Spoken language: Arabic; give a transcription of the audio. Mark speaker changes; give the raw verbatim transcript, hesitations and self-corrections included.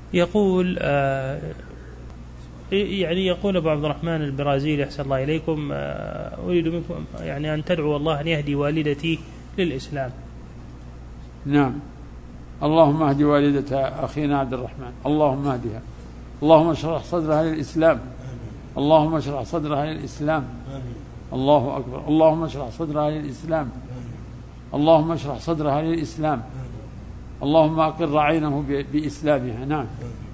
Speaker 1: يقول آه يعني يقول أبو عبد الرحمن البرازيلي أحسن الله إليكم، آه أريد منكم يعني أن تدعو الله أن يهدي والدتي للإسلام.
Speaker 2: نعم، اللهم اهدي والدة أخينا عبد الرحمن، اللهم اهدها، اللهم اشرح صدرها للإسلام، اللهم اشرح صدرها للإسلام، الله أكبر، اللهم اشرح صدرها للإسلام، اللهم اشرح صدرها للإسلام، اللهم أقر عينه بإسلامها. نعم.